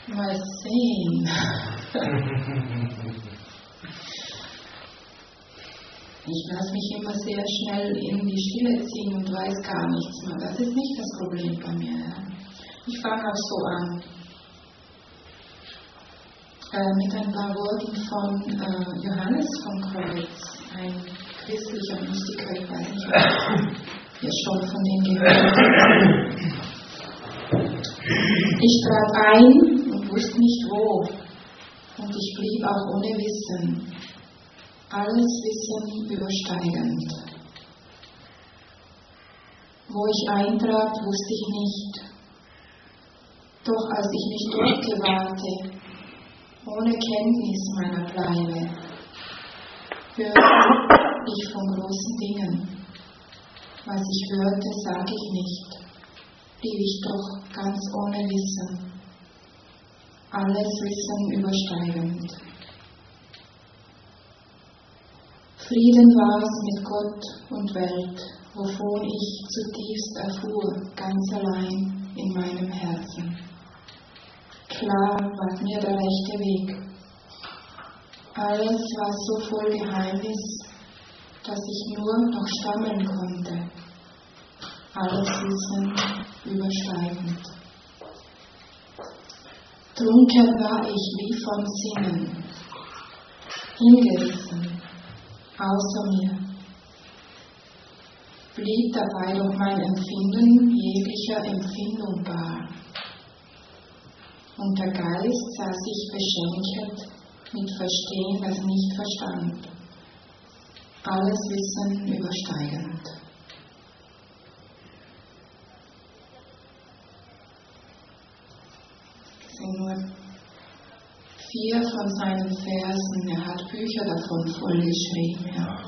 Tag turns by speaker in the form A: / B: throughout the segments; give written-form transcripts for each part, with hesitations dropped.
A: Mal sehen. Ich lasse mich immer sehr schnell in die Stille ziehen und weiß gar nichts mehr. Das ist nicht das Problem bei mir. Ja. Ich fange auch so an. Mit ein paar Worten von Johannes vom Kreuz, ein christlicher Mystiker, ich weiß nicht, ob ihr schon von dem gehört habt. Ich trat ein und wusste nicht wo, und ich blieb auch ohne Wissen, alles Wissen übersteigend. Wo ich eintrat, wusste ich nicht, doch als ich mich dort gewahrte, ohne Kenntnis meiner Bleibe, hörte ich von großen Dingen. Was ich hörte, sage ich nicht, blieb ich doch ganz ohne Wissen, alles Wissen übersteigend. Frieden war es mit Gott und Welt, wovon ich zutiefst erfuhr, ganz allein in meinem Herzen. Klar war mir der rechte Weg. Alles war so voll Geheimnis, dass ich nur noch stammeln konnte. Alles Wissen übersteigend. Trunken war ich wie von Sinnen, hingerissen, außer mir. Blieb dabei doch mein Empfinden jeglicher Empfindung bar. Und der Geist sah sich beschenkt mit Verstehen, das nicht verstand, alles Wissen übersteigend. Das sind nur 4 von seinen Versen, er hat Bücher davon vollgeschrieben, ja.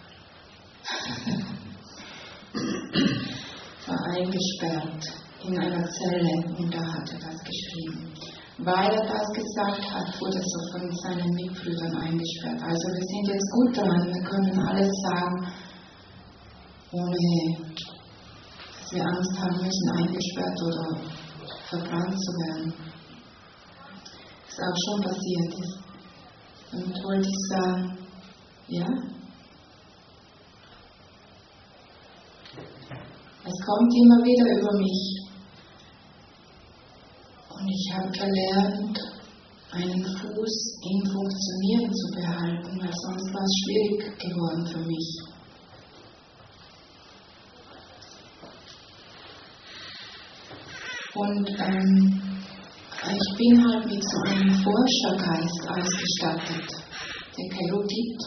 A: War eingesperrt in einer Zelle und da hat er das geschrieben. Weil er das gesagt hat, wurde er so von seinen Mitbrüdern eingesperrt. Also wir sind jetzt gut dran, wir können alles sagen, ohne dass wir Angst haben müssen, eingesperrt oder verbrannt zu werden. Das ist auch schon passiert ist. Damit wollte ich sagen, ja, es kommt immer wieder über mich. Und ich habe gelernt, einen Fuß im Funktionieren zu behalten, weil sonst war es schwierig geworden für mich. Und ich bin halt mit so einem Forschergeist ausgestattet, der Erudit.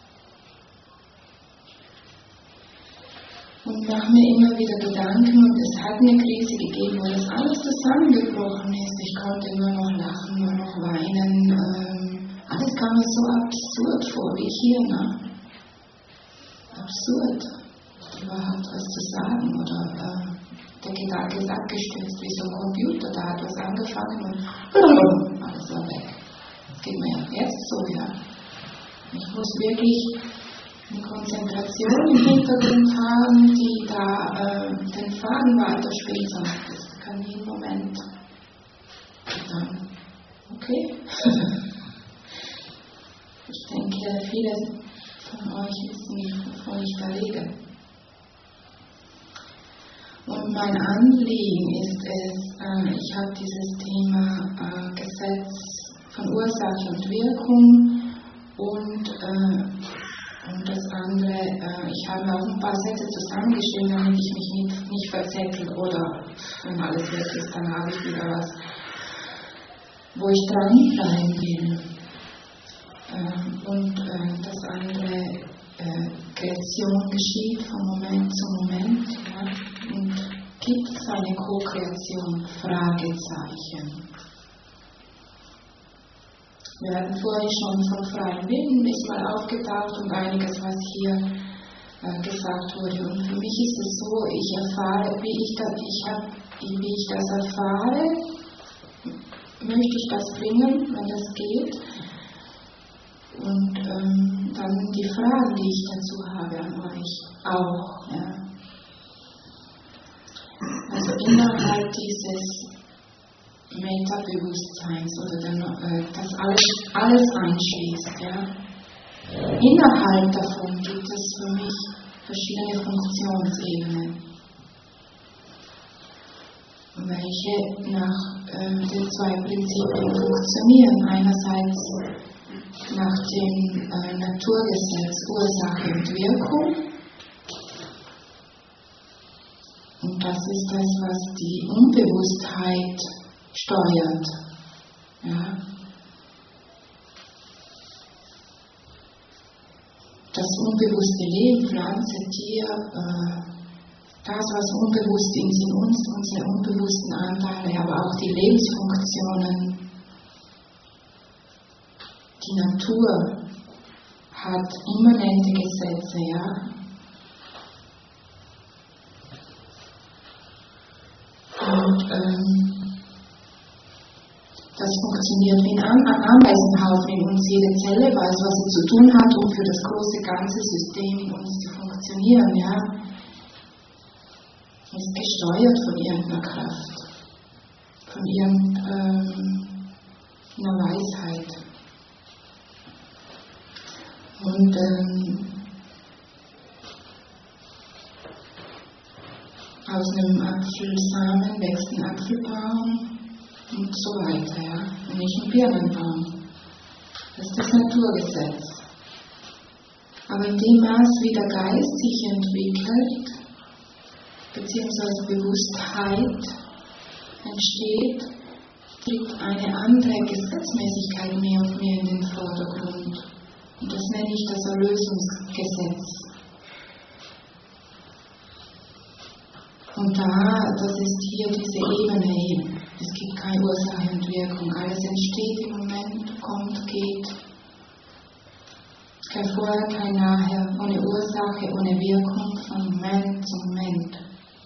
A: Und mache mir immer wieder Gedanken, und es hat eine Krise gegeben, wo das alles zusammengebrochen ist. Ich konnte nur noch lachen, nur noch weinen. Alles kam mir so absurd vor, wie hier, ne? Absurd, überhaupt was zu sagen. Oder der Gedanke ist abgestürzt, wie so ein Computer, da hat was angefangen und alles war weg. Das geht mir jetzt so, ja. Ich muss wirklich eine Konzentration im Hintergrund haben, die da den Faden weiterspielt, sonst das kann jeden Moment. Und dann, okay. Ich denke, viele von euch wissen nicht, wovon ich da rede. Und mein Anliegen ist es, ich habe dieses Thema Gesetz von Ursache und Wirkung und das andere, ich habe auch ein paar Sätze zusammengeschrieben, damit ich mich nicht verzettel oder, wenn alles weg ist, dann habe ich wieder was, wo ich dranbleiben will. Und das andere, Kreation geschieht von Moment zu Moment, ja, und gibt es eine Co-Kreation? Fragezeichen. Wir hatten vorhin schon von freiem Willen ist mal aufgetaucht und einiges, was hier gesagt wurde. Und für mich ist es so, ich erfahre, wie ich das erfahre, möchte ich das bringen, wenn das geht. Und dann die Fragen, die ich dazu habe an euch auch. Ja. Also innerhalb dieses Metabewusstseins oder das alles einschließt. Ja. Innerhalb davon gibt es für mich verschiedene Funktionsebenen, welche nach den zwei Prinzipien funktionieren. Einerseits nach dem Naturgesetz Ursache und Wirkung. Und das ist das, was die Unbewusstheit steuert. Ja. Das unbewusste Leben, Pflanze, Tier, das, was unbewusst ist in uns, unsere unbewussten Anteile, aber auch die Lebensfunktionen. Die Natur hat immanente Gesetze, ja. Und das funktioniert wie ein Ameisenhaufen in uns. Jede Zelle weiß, was sie zu tun hat, um für das große ganze System in uns zu funktionieren. Ja? Ist gesteuert von irgendeiner Kraft, von irgendeiner Weisheit. Und aus einem Apfelsamen wächst ein Apfelbaum und so weiter, ja. Und nicht ein Birnenbaum. Das ist das Naturgesetz. Aber in dem Maß, wie der Geist sich entwickelt, beziehungsweise Bewusstheit entsteht, tritt eine andere Gesetzmäßigkeit mehr und mehr in den Vordergrund. Und das nenne ich das Erlösungsgesetz. Und das ist hier diese Ebene eben. Es gibt keine Ursache und Wirkung. Alles entsteht im Moment, kommt, geht. Kein Vorher, kein Nachher, ohne Ursache, ohne Wirkung, von Moment zu Moment.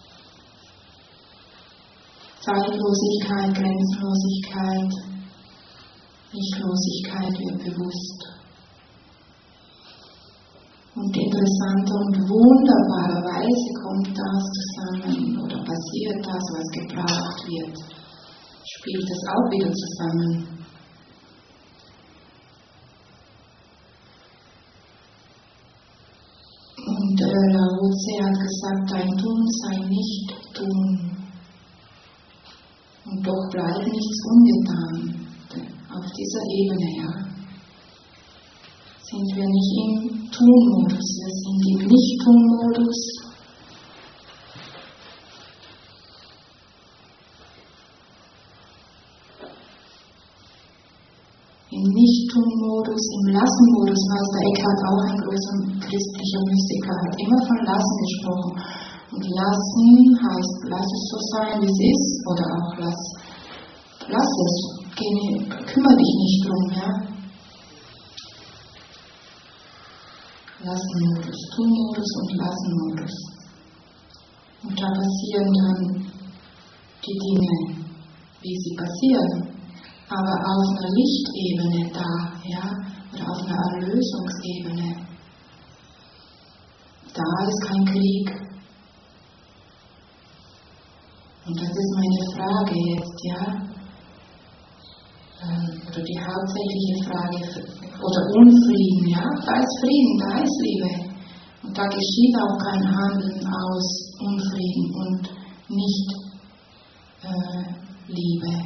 A: Zeitlosigkeit, Grenzenlosigkeit, Nichtlosigkeit wird bewusst. Und interessanter und wunderbarerweise kommt das zusammen oder passiert das, was gebraucht wird, spielt es auch wieder zusammen. Und Lao Tse hat gesagt, dein Tun sei nicht tun. Und doch bleibt nichts ungetan. Auf dieser Ebene, ja. Sind wir nicht im Tun-Modus, wir sind im Nicht-Tun-Modus. Im Nicht-Tun-Modus, im Lassen-Modus, Meister Eckhart, auch ein großer christlicher Mystiker, hat immer von Lassen gesprochen. Und Lassen heißt, lass es so sein, wie es ist, oder auch lass es, kümmere dich nicht drum, ja. Lassen-Modus, Tun-Modus und Lassen-Modus. Und da passieren dann die Dinge, wie sie passieren, aber auf einer Lichtebene da, ja, oder auf einer Erlösungsebene. Da ist kein Krieg. Und das ist meine Frage jetzt, ja. Oder die hauptsächliche Frage, oder Unfrieden, ja, da ist Frieden, da ist Liebe. Und da geschieht auch kein Handeln aus Unfrieden und nicht Liebe.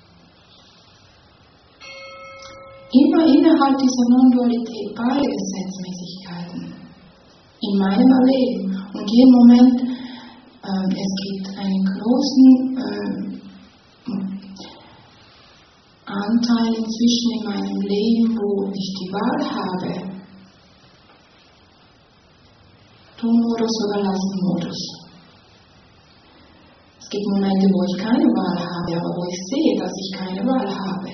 A: Immer innerhalb dieser Non-Dualität beide Gesetzmäßigkeiten in meinem Erleben. Und jeden Moment, es gibt einen großen Anteil inzwischen in meinem Leben, wo ich die Wahl habe, Tun-Modus oder Lassen-Modus. Es gibt Momente, wo ich keine Wahl habe, aber wo ich sehe, dass ich keine Wahl habe.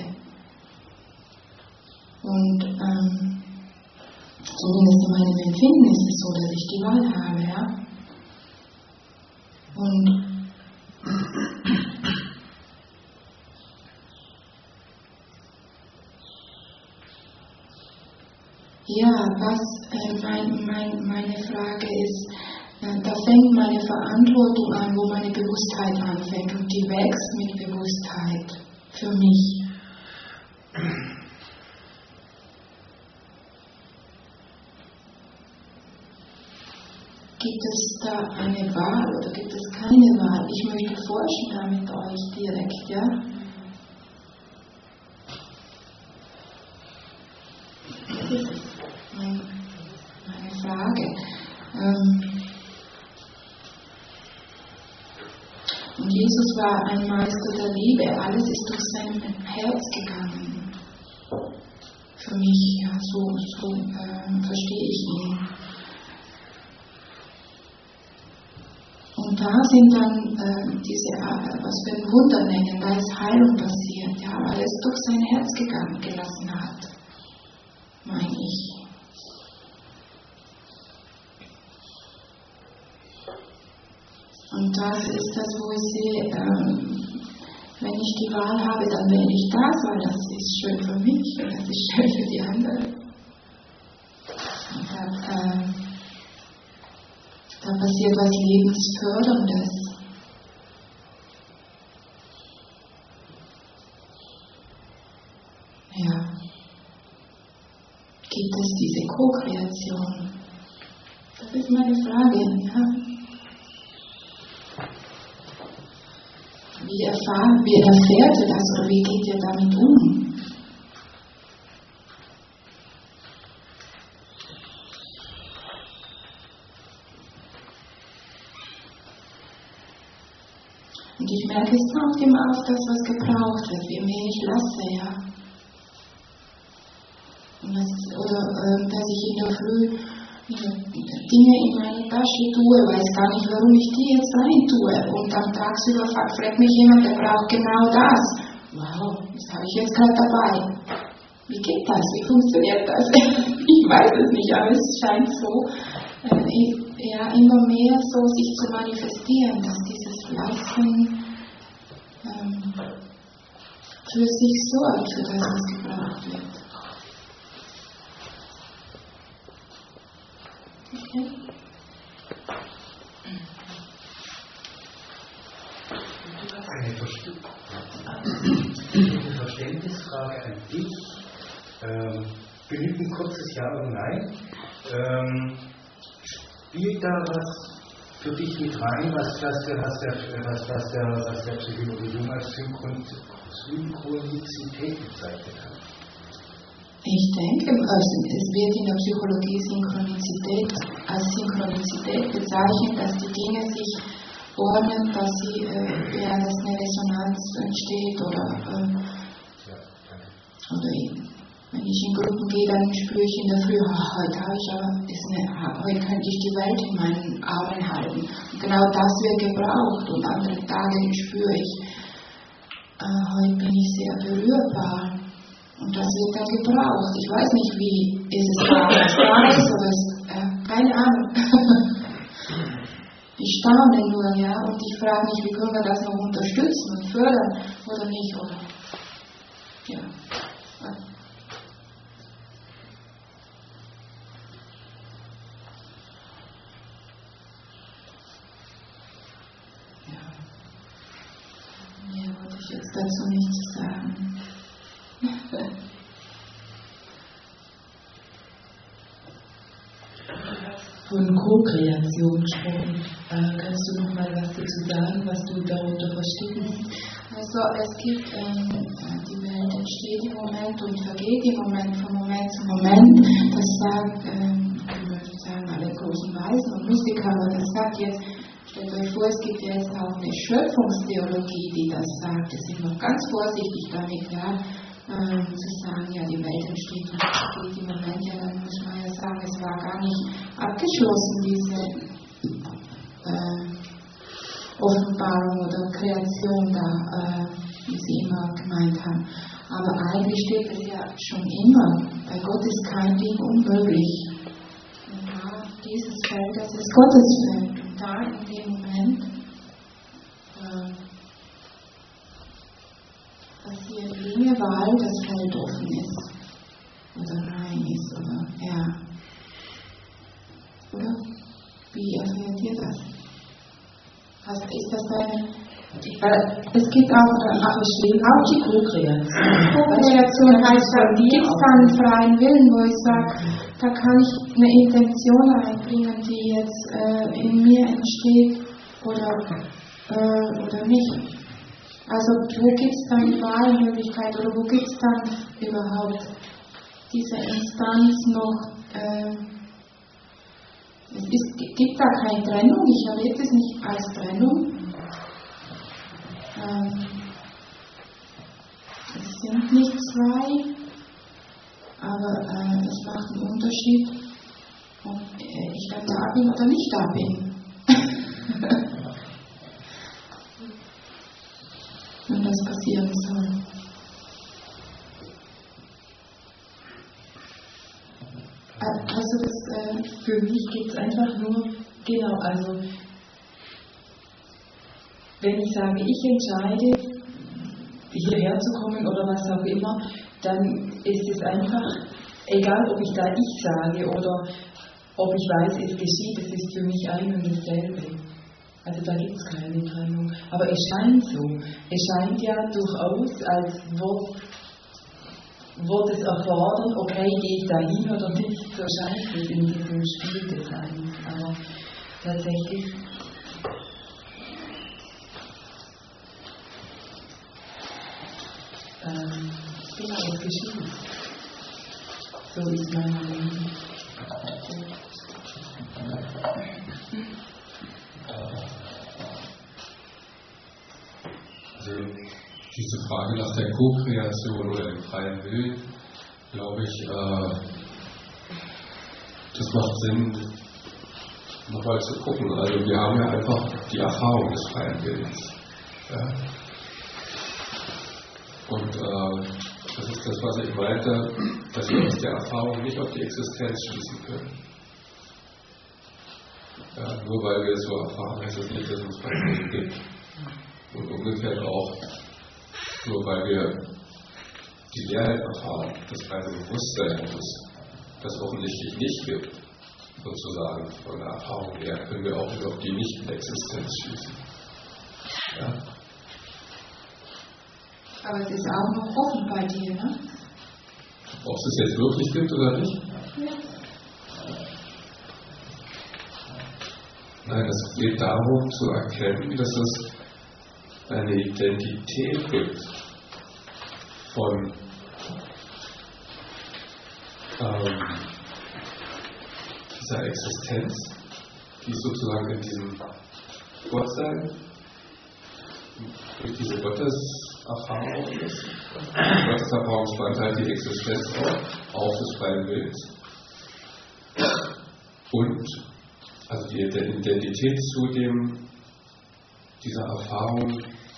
A: Und zumindest in meinem Empfinden ist es so, dass ich die Wahl habe, ja. Und ja, was meine Frage ist, da fängt meine Verantwortung an, wo meine Bewusstheit anfängt und die wächst mit Bewusstheit. für mich? Gibt es da eine Wahl oder gibt es keine Wahl? Ich möchte forschen da mit euch direkt, ja? Das ist meine Frage. Und Jesus war ein Meister der Liebe. Alles ist durch sein Herz gegangen. Für mich, ja, so verstehe ich ihn. Und da sind dann was wir ein Wunder nennen, da ist Heilung passiert, ja, weil es durch sein Herz gelassen hat, meine ich. Und das ist das, wo ich sehe, wenn ich die Wahl habe, dann wähle ich das, weil das ist schön für mich und das ist schön für die anderen. Und da passiert was Lebensförderndes. Ja. Gibt es diese Co-Kreation? Das ist meine Frage, ja. Wie erfährt ihr das oder wie geht ihr damit um? Und ich merke, es taucht immer auf das, was gebraucht wird, wie mehr ich lasse, ja. Dass ich in der Früh Dinge in meine Tasche tue, weiß gar nicht, warum ich die jetzt rein tue. Und dann tagsüber fragt mich jemand, der braucht genau das. Wow, das habe ich jetzt gerade dabei. Wie geht das? Wie funktioniert das? Ich weiß es nicht, aber es scheint so, immer mehr so sich zu manifestieren, dass dieses Lassen für sich sorgt, für das, was gebraucht wird. Okay.
B: Eine Verständnisfrage an dich. Genügt ein kurzes Ja oder Nein? Spielt da was für dich mit rein, was der Psychologe Jung als Synchronizität bezeichnet hat?
A: Ich denke, es wird in der Psychologie als Synchronizität bezeichnet, dass die Dinge sich ordnen, dass dass eine Resonanz entsteht oder wenn ich in Gruppen gehe, dann spüre ich in der Früh, heute könnte ich die Welt in meinen Armen halten. Und genau das wird gebraucht. Und andere Tage spüre ich, heute bin ich sehr berührbar. Und das wird dann gebraucht. Ich weiß nicht, wie ist es da ist oder keine Ahnung. Ich staune nur, ja, und ich frage mich, wie können wir das noch unterstützen und fördern oder nicht, oder? Ja. Mehr wollte ich jetzt dazu nichts sagen.
C: Von Co-Kreation gesprochen. Kannst du noch mal was dazu sagen, was du darunter verstehst?
A: Also es gibt, die Welt entsteht im Moment und vergeht im Moment, von Moment zu Moment. Das sagt, ich möchte sagen, alle großen Weisen und Musiker, aber das sagt jetzt, stellt euch vor, es gibt jetzt auch eine Schöpfungstheologie, die das sagt. Wir sind noch ganz vorsichtig damit, ja. Zu sagen, ja, die Welt entsteht und vergeht im Moment, ja, dann muss man ja sagen, es war gar nicht abgeschlossen, diese Offenbarung oder Kreation da, wie sie immer gemeint haben. Aber eigentlich steht es ja schon immer, bei Gott ist kein Ding unmöglich. Und da dieses Feld, das ist Gottes Feld. Und da in dem Moment passieren Dinge, weil das Feld offen ist oder rein ist, oder ja. Oder? Wie erfährt ihr das? Ist das Es gibt auch
C: die Co-Kreation.
A: Co-Kreation heißt, da gibt es dann einen freien Willen, wo ich sage, da kann ich eine Intention reinbringen, die jetzt in mir entsteht oder nicht. Also wo gibt es dann die Wahlmöglichkeit oder wo gibt es dann überhaupt diese Instanz noch? Es gibt da keine Trennung, ich erlebe es nicht als Trennung. Es sind nicht zwei, aber es macht einen Unterschied, ob ich dann da bin oder nicht da bin. Wenn das passieren soll.
C: Also für mich geht es einfach nur, genau, also wenn ich sage, ich entscheide, hierher zu kommen oder was auch immer, dann ist es einfach, egal ob ich da ich sage oder ob ich weiß, es geschieht, es ist für mich ein und dasselbe. Also da gibt es keine Trennung. Aber es scheint so. Es scheint ja durchaus, als wird es erfordern, okay, gehe ich da hin oder nicht, so scheint es in diesem Spiel des Seins. Aber tatsächlich genau, es geschieht. So ist mein Leben.
D: Also diese Frage nach der Co-Kreation oder dem freien Willen, glaube ich, das macht Sinn, nochmal zu gucken. Also wir haben ja einfach die Erfahrung des freien Willens. Ja? Und das ist das, was ich meinte, dass wir aus der Erfahrung nicht auf die Existenz schließen können. Ja, nur weil wir es so erfahren, heißt das nicht, dass es freien Willen gibt. Und umgekehrt auch, nur weil wir die Leerheit erfahren, das reine Bewusstsein, das es das offensichtlich nicht gibt, sozusagen von der Erfahrung her, können wir auch nicht auf die Nicht-Existenz schließen. Ja?
A: Aber es ist auch noch offen bei dir, ne?
D: Ob es jetzt wirklich gibt oder nicht?
A: Ja.
D: Nein, es geht darum zu erkennen, dass es eine Identität gibt von dieser Existenz, die sozusagen in diesem Gottsein, durch diese Gotteserfahrung ist. Gotteserfahrung spannt halt die Existenz auf des freien Willens. Und also die Identität zu dieser Erfahrung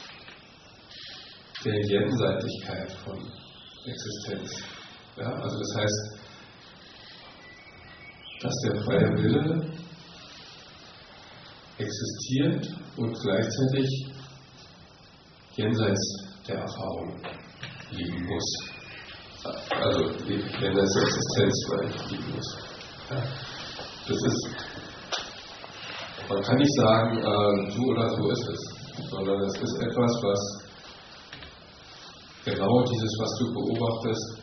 D: der Jenseitigkeit von Existenz. Ja, also das heißt, dass der freie Wille existiert und gleichzeitig jenseits der Erfahrung liegen muss. Also jenseits der Existenz liegen muss. Ja, das ist, man kann nicht sagen, so oder so ist es, sondern es ist etwas, was genau dieses, was du beobachtest,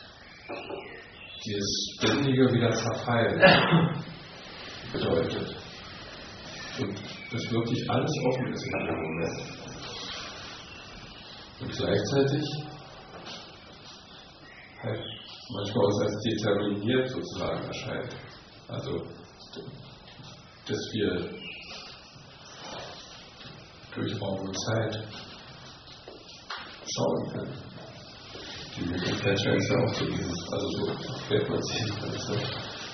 D: dieses ständige wieder Zerfallen bedeutet. Und das wirklich alles offen ist in dem Moment. Und gleichzeitig halt manchmal uns als determiniert sozusagen erscheint. Also, dass wir durch Raum und Zeit schauen können. Die Möglichkeit scheint es ja auch zu geben. Also so fällt man sich alles so.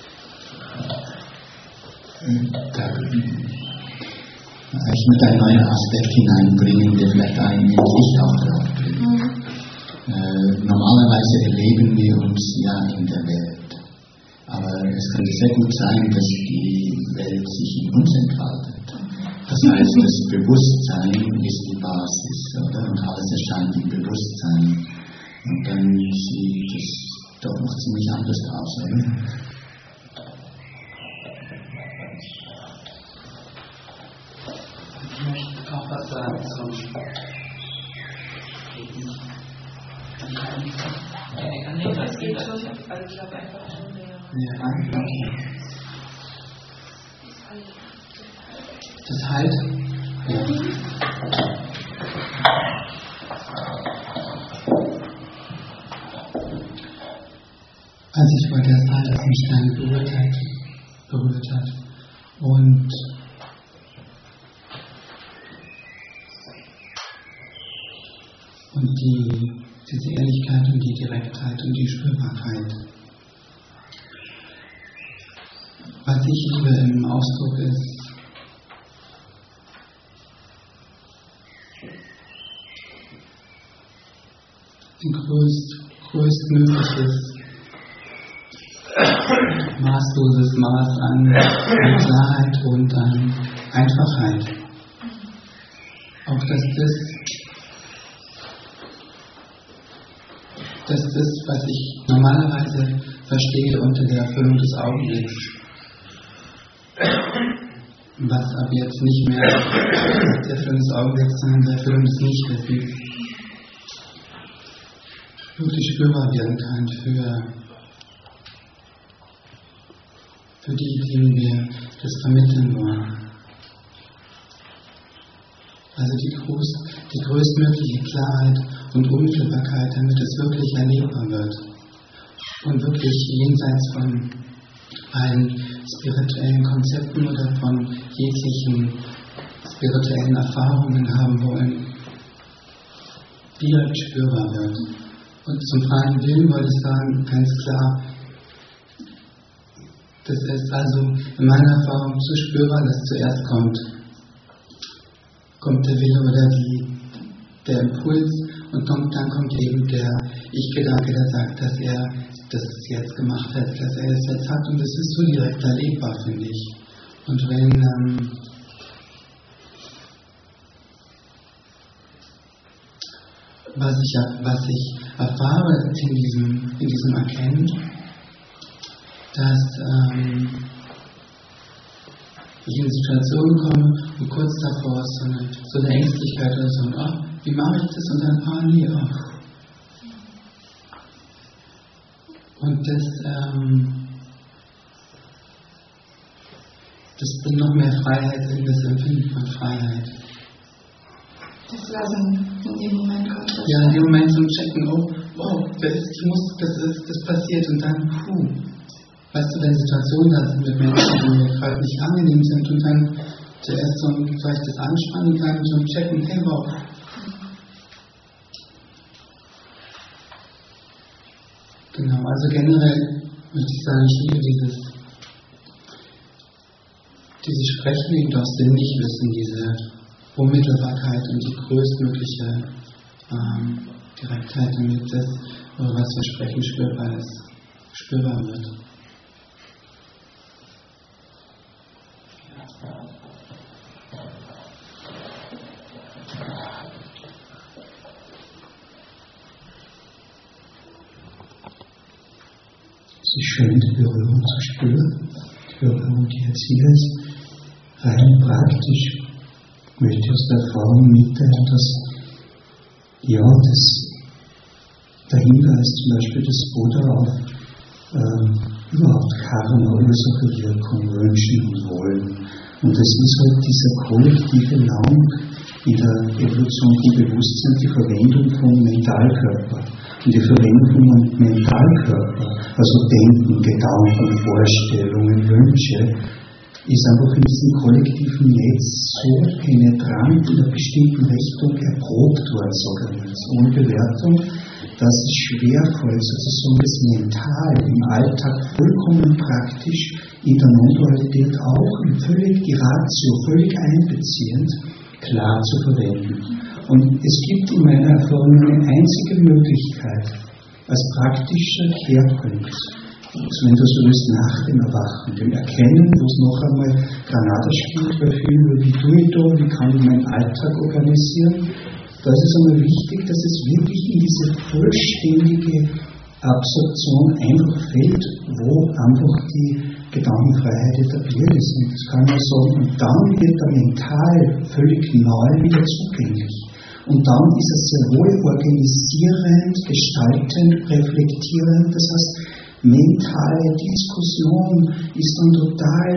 E: Ich möchte einen neuen Aspekt hineinbringen, der vielleicht einen Licht auch drauf bringt. Normalerweise erleben wir uns ja in der Welt. Aber es könnte sehr gut sein, dass die Welt sich in uns entfaltet. Das heißt, das Bewusstsein ist die Basis, oder? Und alles erscheint im Bewusstsein. Und dann sieht es doch noch ziemlich anders aus, oder?
B: Ich möchte auch was sagen zum
C: Das geht schon, also ich glaube einfach schon mehr.
E: Das halt, ja. Also ich wollte erst sagen, dass mich dann berührt hat. Und diese Ehrlichkeit und die Direktheit und die Spürbarkeit. Was ich liebe im Ausdruck ist, ein größtmögliches, maßloses Maß an Klarheit und an Einfachheit. Auch dass das, was ich normalerweise verstehe unter der Erfüllung des Augenblicks, was ab jetzt nicht mehr die Erfüllung des Augenblicks, sondern die Erfüllung des Nichtwissens wirklich spürbar werden kann für die, denen wir das vermitteln wollen. Also die größtmögliche Klarheit und Unmittelbarkeit, damit es wirklich erlebbar wird und wirklich jenseits von allen spirituellen Konzepten oder von jeglichen spirituellen Erfahrungen haben wollen, direkt spürbar wird. Und zum freien Willen wollte ich sagen, ganz klar, das ist also in meiner Erfahrung so spürbar, dass zuerst kommt der Wille oder der Impuls und dann kommt eben der Ich-Gedanke, der sagt, dass er das jetzt gemacht hat, dass er es jetzt hat, und das ist so direkt erlebbar, finde ich. Und was ich erfahre in diesem Erkennen, dass ich in Situationen komme und kurz davor ist so eine Ängstlichkeit oder so, wie mache ich das? Und dann, nee, Und das bringt noch mehr Freiheit in das Empfinden von Freiheit.
A: Das Lassen in dem Moment kommt.
E: Ja, in dem Moment zum Checken, das passiert und dann, weißt du, wenn Situationen da sind mit Menschen, die mir gerade nicht angenehm sind und dann zuerst vielleicht das anspannen kann und so checken, hey, wow. Genau, also generell möchte ich sagen, ich liebe dieses Sprechen eben aus dem Nichtwissen, diese Unmittelbarkeit und die größtmögliche Direktheit, damit das, was wir sprechen, spürbar wird.
F: Es ist schön, die Berührung zu spüren. Die Berührung, die jetzt hier ist, rein praktisch möchte ich aus der Erfahrung mitteilen, dass der Hinweis zum Beispiel des Buddha auf überhaupt Karma, Ursache, Wirkung, Wünschen und Wollen. Und das ist halt dieser kollektive Raum in der Evolution von Bewusstsein, die Verwendung vom Mentalkörper. Und die Verwendung vom Mentalkörper, also Denken, Gedanken, Vorstellungen, Wünsche, ist einfach in diesem kollektiven Netz so penetrant in einer bestimmten Richtung erprobt worden, sogar jetzt, ohne Bewertung, dass es schwerfällt, sozusagen das Mental im Alltag vollkommen praktisch, in der Non-Dualität auch, völlig die Ratio, völlig einbeziehend, klar zu verwenden. Und es gibt in meiner Erfahrung eine einzige Möglichkeit, als praktischer Kehrpunkt, also wenn du so willst, nach dem Erwachen, dem Erkennen, wo es noch einmal Granada spielt, weil viel über wie tue ich da, wie kann ich meinen Alltag organisieren, da ist es einmal wichtig, dass es wirklich in diese vollständige Absorption einfach fällt, wo einfach die Gedankenfreiheit etabliert ist. Und das kann man sagen, und dann wird der Mental völlig neu wieder zugänglich. Und dann ist es sehr wohl organisierend, gestaltend, reflektierend. Das heißt, mentale Diskussion ist dann total,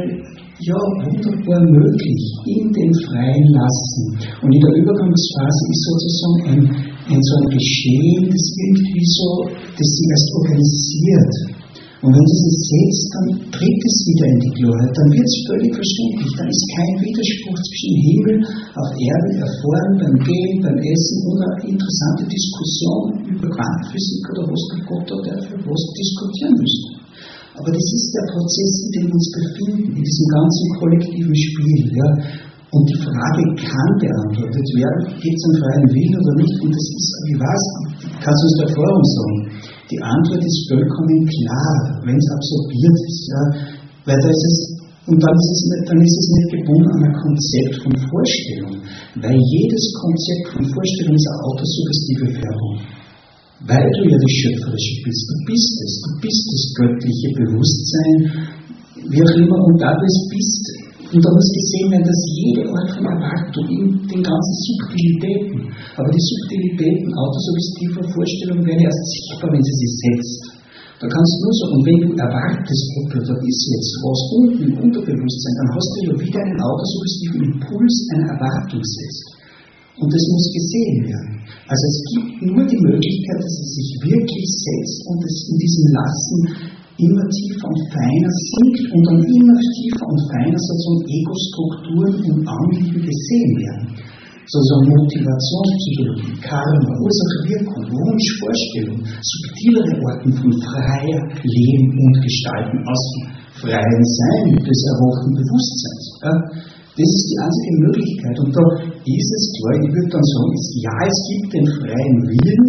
F: wunderbar möglich in dem freien Lassen. Und in der Übergangsphase ist sozusagen so ein Geschehen, das irgendwie so, das sich erst organisiert. Und wenn das es setzt, dann tritt es wieder in die Klarheit, dann wird es völlig verständlich, dann ist kein Widerspruch zwischen Himmel auf Erden erfahren, beim Gehen, beim Essen oder eine interessante Diskussion über Quantenphysik oder was du Gott oder für was diskutieren müsst. Aber das ist der Prozess, in dem wir uns befinden, in diesem ganzen kollektiven Spiel. Ja. Und die Frage kann beantwortet werden, gibt es einen freien Willen oder nicht? Und das ist, wie war's? Kannst du uns der Forum sagen? Die Antwort ist vollkommen klar, wenn es absorbiert ist. Ja. Weil da ist es, und dann ist es nicht gebunden an ein Konzept von Vorstellung. Weil jedes Konzept von Vorstellung ist eine autosuggestive Färbung. Weil du ja das Schöpferische bist. Du bist das göttliche Bewusstsein, wie auch immer, und da du es bist. Und da muss gesehen werden, dass jede Art von Erwartung in den ganzen Subtilitäten, aber die Subtilitäten autosuggestiver Vorstellungen werden erst sichtbar, wenn sie sich setzt. Da kannst du nur sagen, und wenn du erwartest, da ist jetzt was unten im Unterbewusstsein, dann hast du ja wieder einen autosuggestiven Impuls, eine Erwartung setzt. Und das muss gesehen werden. Also es gibt nur die Möglichkeit, dass es sich wirklich setzt und es in diesem Lassen immer tiefer und feiner sinkt und dann immer tiefer und feiner sozusagen Ego-Strukturen und Anliegen gesehen werden. Sozusagen Motivationspsychologie, Karma, Ursache-Wirkung, Wunsch, Vorstellung, subtilere Orten von freier Leben und Gestalten aus dem freien Sein des erwachten Bewusstseins. Ja? Das ist die einzige Möglichkeit. Und da ist es klar, ich würde dann sagen, es gibt den freien Willen,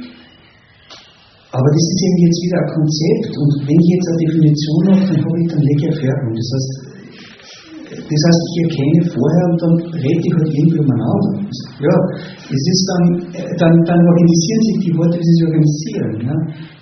F: aber das ist eben jetzt wieder ein Konzept. Und wenn ich jetzt eine Definition habe, dann habe ich dann Legerfärbung. Das heißt, ich erkenne vorher und dann rede ich halt irgendwie umeinander. Ja, es ist dann organisieren sich die Worte, wie sie sich organisieren. Ja.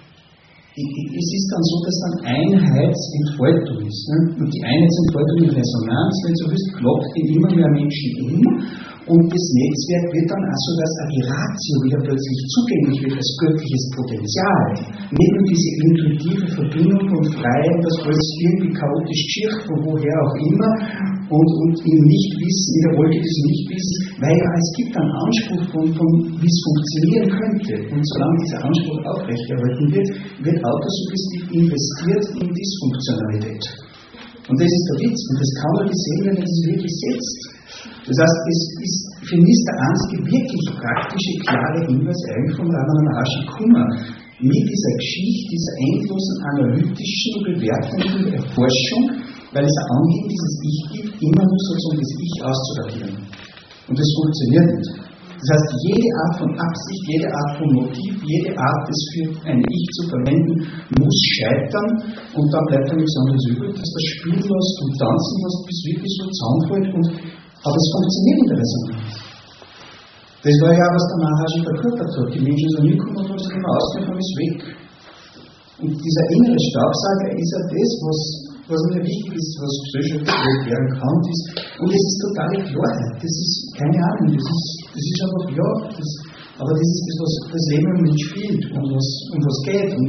F: Es ist dann so, dass dann Einheitsentfaltung ist. Ne? Und die Einheitsentfaltung in Resonanz, wenn du so willst, klopft in immer mehr Menschen und das Netzwerk wird dann auch so, dass auch die Ratio wieder plötzlich zugänglich wird als göttliches Potenzial. Nicht nur diese intuitive Verbindung von Freien, das alles irgendwie chaotisch schirrt, von woher auch immer, und im Nichtwissen, in der Wolke des Nichtwissens, weil ja, es gibt einen Anspruch von wie es funktionieren könnte. Und solange dieser Anspruch aufrechterhalten wird autosuggestiv investiert in Dysfunktionalität. Und das ist der Witz. Und das kann man gesehen werden, wenn es sich wirklich setzt. Das heißt, es ist für mich der einzige wirklich praktische, klare Hinweis eigentlich von Ramana Maharshi Kumar mit dieser Geschichte, dieser endlosen analytischen, bewertenden Erforschung, weil es ein Anliegen dieses Ich gibt, immer nur sozusagen das Ich auszuragieren. Und das funktioniert nicht. Das heißt, jede Art von Absicht, jede Art von Motiv, jede Art, das für ein Ich zu verwenden, muss scheitern und dann bleibt da nichts anderes übrig, dass das spielen lässt und tanzen lässt, bis wirklich so zusammenfällt. Aber es funktioniert in der Resonanz. Das war ja, was der Maharaj verkörpert hat. Die Menschen sind hingekommen und haben sich immer ausgenommen, ist weg. Und dieser innere Staubsauger ist ja das, was mir wichtig ist, was gesellschaftlich werden kann. Und es ist totale Klarheit. Das ist keine Ahnung. Das ist einfach, aber das ist das, was das Leben mitspielt und was geht und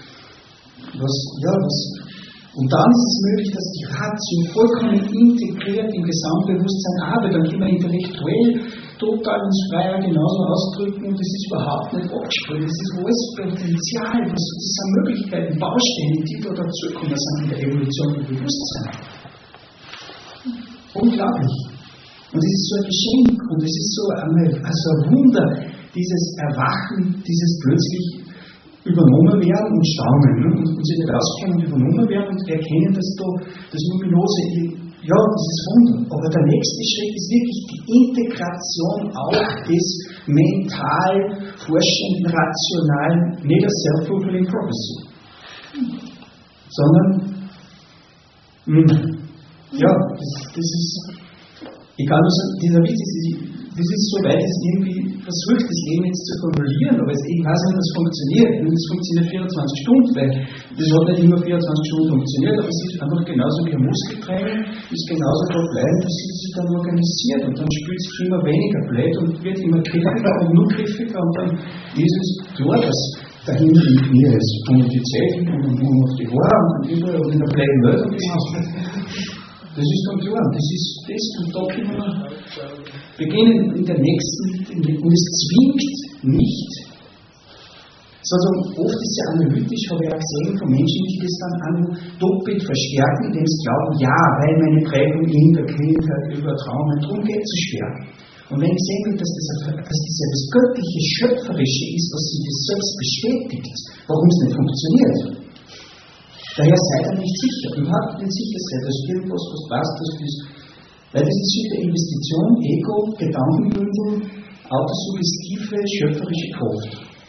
F: und dann ist es möglich, dass die Ratio vollkommen integriert im Gesamtbewusstsein arbeitet. Dann können wir intellektuell total uns freier genauso ausdrücken und das ist überhaupt nicht abgespielt. Das ist alles Potenzial, das sind Möglichkeiten, Bausteine, die da dazukommen sind in der Evolution des Bewusstseins. Unglaublich. Und es ist so ein Geschenk und es ist so ein Wunder, dieses Erwachen, dieses plötzlich übernommen werden und staunen, ne? und sie nicht rauskennen und übernommen werden und erkennen, dass da das Luminose, das ist Wunder. Aber der nächste Schritt ist wirklich die Integration auch des mental forschenden, rationalen, nicht der self-fulfilling prophecy, sondern das ist egal, was dieser Witz ist, das ist so weit, es irgendwie versucht, das Leben jetzt zu formulieren, aber ich weiß nicht, ob das funktioniert. Und es funktioniert 24 Stunden, weil das hat nicht immer 24 Stunden funktioniert, aber es ist einfach genauso wie ein Muskeltraining, ist genauso da bleiben, dass sie sich dann organisiert und dann spielt es immer weniger blöd und wird immer griffiger und nur griffiger und dann ist es klar, dass dahinter in mir ist. Und die Zeichen und auf die Haare und überall und in der blöden Welt und das ist dann klar, das ist das und da können wir beginnen in der nächsten, und es zwingt nicht. Sondern oft ist ja analytisch, habe ich auch gesehen von Menschen, die das dann auch doppelt verstärken, indem sie glauben, ja, weil meine Prägung in der Kindheit über Trauma, darum geht es so schwer. Und wenn ich sehen will, dass das ja das göttliche, schöpferische ist, was sich das selbst bestätigt, warum es nicht funktioniert. Daher seid ihr nicht sicher. Und habt nicht sicher sein, dass irgendwas, was passt, das ist. Weil das ist wieder Investition, Ego, Gedankenbündel, autosuggestive, schöpferische Kraft.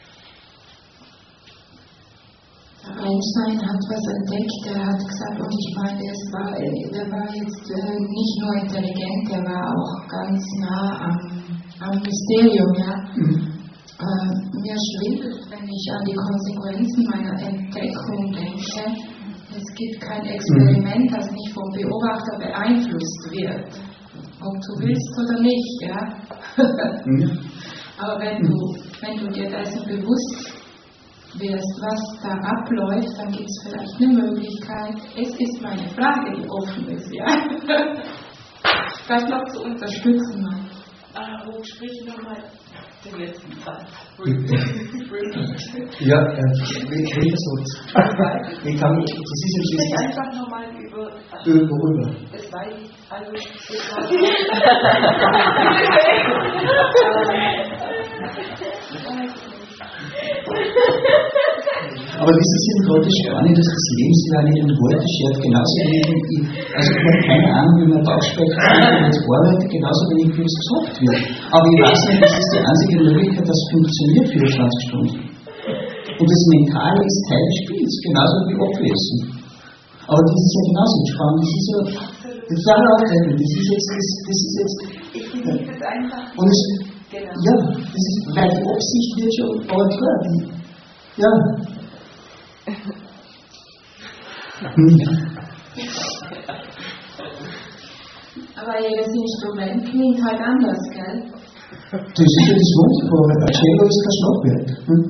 A: Einstein hat was entdeckt, er hat gesagt, und ich meine, er war jetzt nicht nur intelligent, er war auch ganz nah am Mysterium, ja. Mir schwindelt, wenn ich an die Konsequenzen meiner Entdeckung denke. Es gibt kein Experiment, das nicht vom Beobachter beeinflusst wird. Ob du willst oder nicht, ja. Aber wenn du dir dessen bewusst wirst, was da abläuft, dann gibt es vielleicht eine Möglichkeit. Es ist meine Frage, die offen ist, ja. Das noch zu unterstützen, Mann.
G: Sprich nochmal den letzten Satz.
F: Ja, wie kriege ich das so? Das ist jetzt
G: sprich einfach nochmal über.
F: Worüber?
G: Das war also.
F: Aber wissen Sie, gerade spannend, dass das Lebensjahr nicht in Worte schert, genauso wie also ich habe keine Ahnung, wie man Bauchspeck jetzt arbeitet, genauso wenig wie es gesagt wird. Aber ich weiß nicht, das ist die einzige Möglichkeit, dass es funktioniert 24 Stunden. Und das Mentale ist Teil des Spiels, genauso wie Ablesen. Aber das ist ja genauso spannend, das ist ja, das ist auch drin, das ist jetzt,
G: ich genieße es einfach.
F: Und es, genau. Ja, das ist, weil die Absicht wird schon, aber klar, ja.
A: Aber jedes Instrument klingt halt anders, gell?
F: Das ist ja das Wunderbare. Ein Cello ist kein Schlagwerk.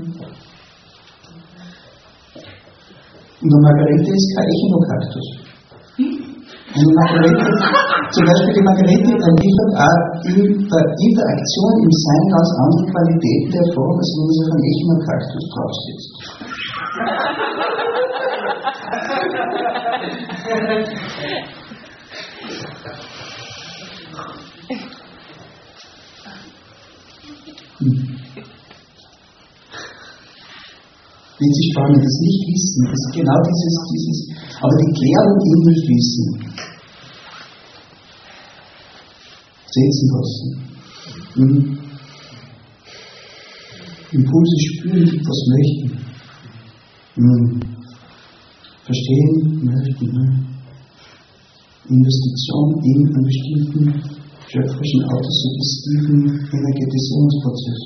F: Und eine Margarete ist kein Echinokaktus. Und die Margarete, zum Beispiel die Margarete liefert auch in der Interaktion im Sein ganz andere Qualitäten der Erfahrung, als wenn man sich einen Echinokaktus draufsetzt. Jetzt ist spannend, das Nicht-Wissen, das ist genau dieses, aber die Klärung im Nicht-Wissen. Setzen lassen. Impulse spüren, was möchten. Verstehen möchten. Investition in einen bestimmten schöpferischen, autosuggestiven Energetisierungsprozess.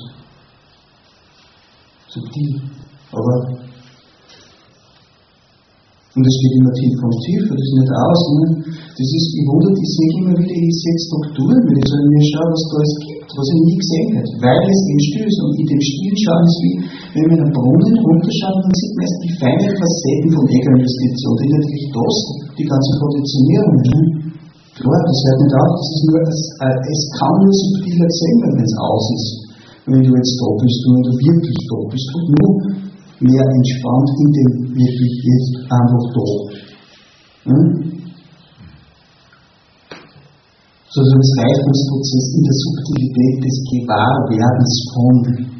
F: Subtil. Aber, und das geht immer tiefer und tiefer, das ist nicht aus, ne? Das ist, ich wundere, ich sehe immer wieder, ich sehe Strukturen, wenn ich so in mir schaue, was da es gibt, was ich nie gesehen habe, weil es im Stil ist. Und in dem Stil schauen ist wie, wenn wir in einen Brunnen runterschauen, dann sieht man erst die feinen Facetten von Ego-Investition, die natürlich das, die ganze Konditionierung, ne? Klar, das hört nicht auf, das ist nur, es kann nur subtiler gesehen werden, wenn es aus ist. Wenn du jetzt da bist und du wirklich da bist und nur mehr entspannt in dem wirklich jetzt einfach da. So das Reifungsprozess in der Subtilität des Gewahrwerdens von.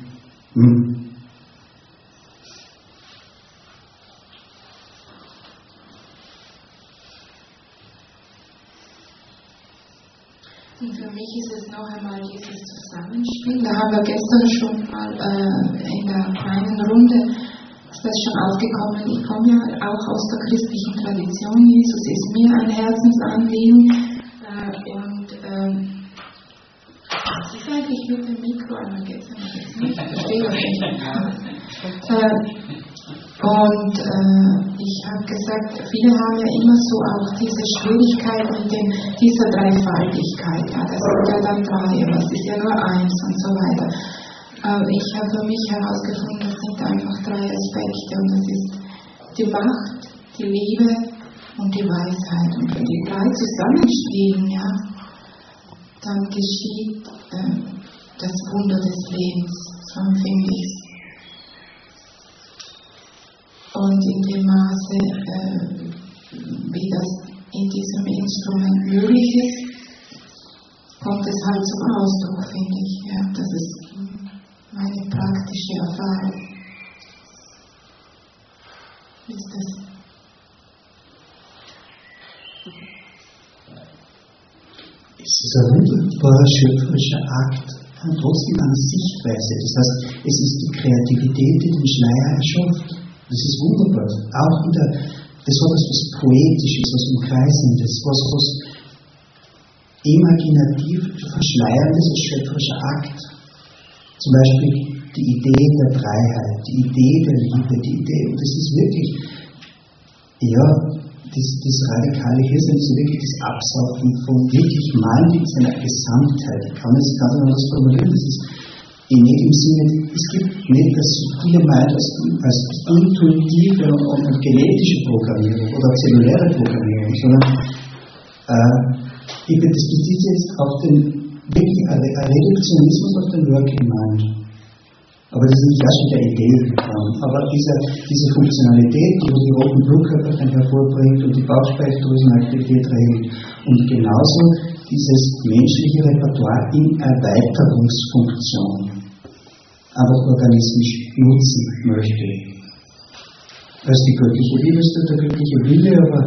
A: Und für mich ist es noch einmal dieses Zusammenspiel. Da haben wir gestern schon mal in der kleinen Runde, ist das schon aufgekommen. Ich komme ja auch aus der christlichen Tradition. Jesus ist mir ein Herzensanliegen. Und es ist eigentlich mit dem Mikro, einmal geht es nicht. Ich verstehe das nicht. Und ich habe gesagt, viele haben ja immer so auch diese Schwierigkeit mit dieser Dreifaltigkeit. Ja, das sind ja dann drei, aber es ist ja nur eins und so weiter. Ich habe für mich herausgefunden, das sind einfach drei Aspekte und das ist die Macht, die Liebe und die Weisheit. Und wenn die drei zusammenspielen, ja, dann geschieht das Wunder des Lebens. So empfinde ich es. Und in dem Maße, wie das in diesem Instrument möglich ist, kommt es halt zum Ausdruck, finde ich. Ja, das ist meine praktische Erfahrung. Wie ist das?
F: Es ist ein wunderbarer schöpferischer Akt und trotzdem eine Sichtweise. Das heißt, es ist die Kreativität, die den Schleier erschafft. Das ist wunderbar. Auch wieder, das hat was Poetisches, was Umkreisendes, was imaginativ Verschleierndes als schöpferischer Akt. Zum Beispiel die Idee der Freiheit, die Idee der Liebe, die Idee, und das ist wirklich, ja, das radikale Hirn ist wirklich das Absaufen von wirklich Malen in seiner Gesamtheit. Ich kann das ganz anders formulieren. Das ist nicht im Sinne, es gibt nicht das subtile Mind als intuitive und genetische Programmierung oder zelluläre Programmierung, sondern das bezieht jetzt auf den wirklich Reduktionismus auf den Working Mind. Aber das ist nicht erst mit der Idee gekommen. Aber diese Funktionalität, die die roten Blutkörper dann hervorbringt und die Bauchspeicheldrüsenaktivität regelt und genauso dieses menschliche Repertoire in Erweiterungsfunktion einfach organismisch nutzen möchte. Als die göttliche Liebe ist der göttliche Wille, aber